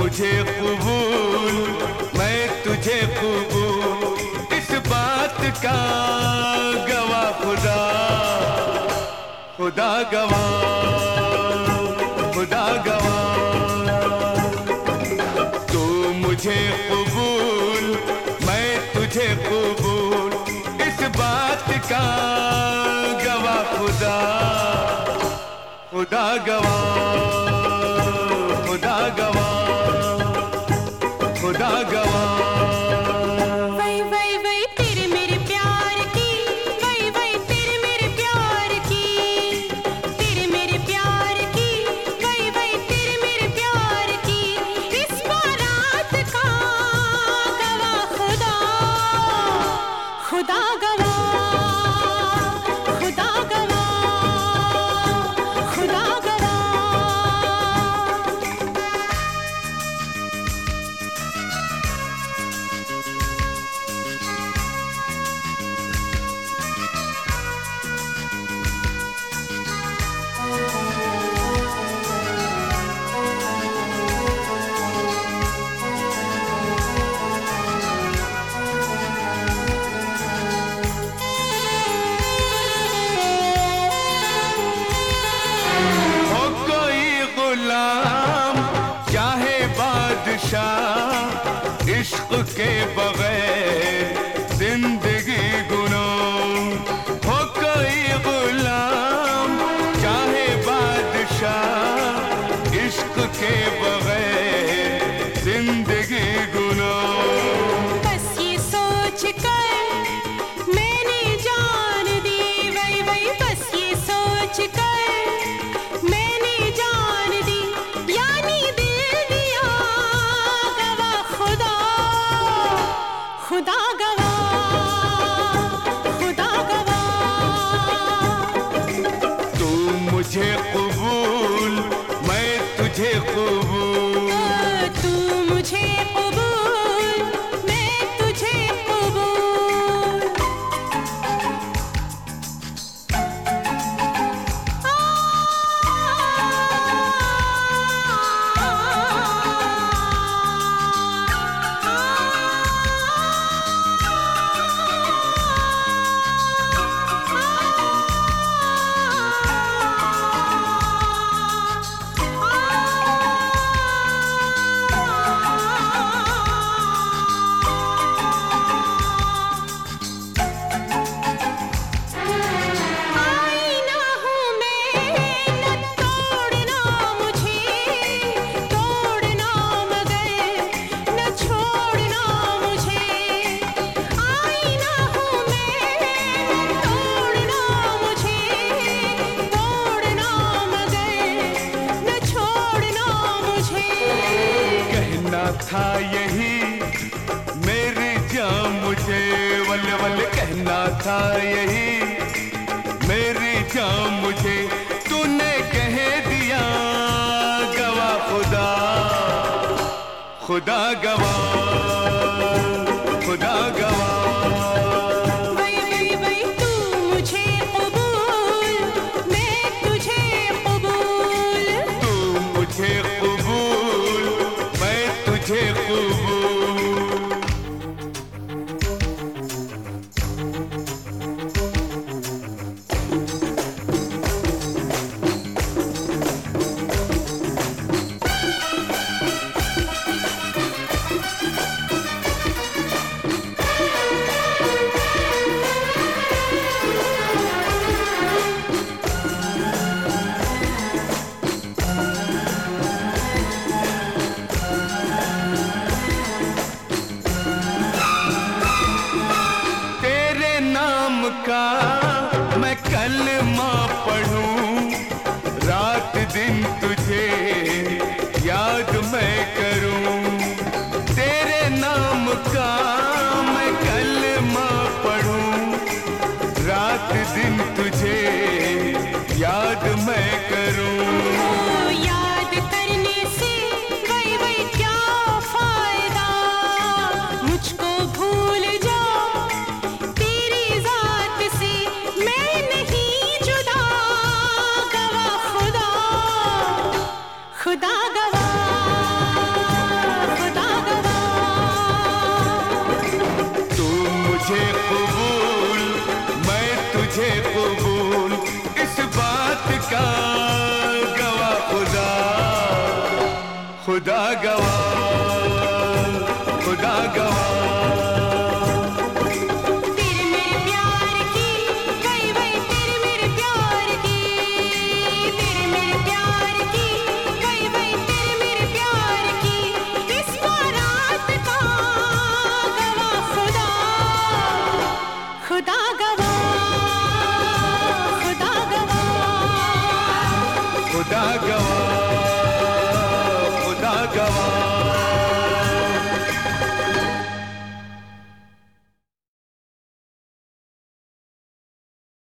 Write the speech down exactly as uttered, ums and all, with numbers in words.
मुझे कबूल, मैं तुझे कबूल, इस बात का गवाह खुदा, खुदा गवाह, खुदा गवाह। तू मुझे कबूल, मैं तुझे कबूल, इस बात का गवाह खुदा, खुदा गवाह, खुदा गवाह, खुदा गवाह। वही वही वही तेरे मेरे प्यार की, वही वही तेरे मेरे प्यार की, तेरे मेरे प्यार की, वही वही तेरे मेरे प्यार की, इस बारात का गवाह खुदा, खुदा गवाह, खुदा गवाह, खुदा गवाह। इश्क के बगैर जिंदगी गुनाह, हो कोई गुलाम चाहे बादशाह, इश्क के बगैर जिंदगी गुनाह। बस ये सोच कर मैंने जान दी, वही वही बस ये सोच कर मैंने जान दी, यानी दिल दिया गवाह खुदा, खुदा गवाह, खुदा गवाह। तू मुझे कबूल, मैं तुझे कबूल, तू मुझे कबूल, मैं तुझे कबूल। था यही मेरी जान मुझे, वल वल कहना था यही मेरी जान मुझे, तूने कह दिया गवाह खुदा, खुदा गवाह, खुदा गवाह। वही वही वही तू मुझे कबूल, मैं तुझे कबूल, तू मुझे कबूल, मैं तुझे कबूल।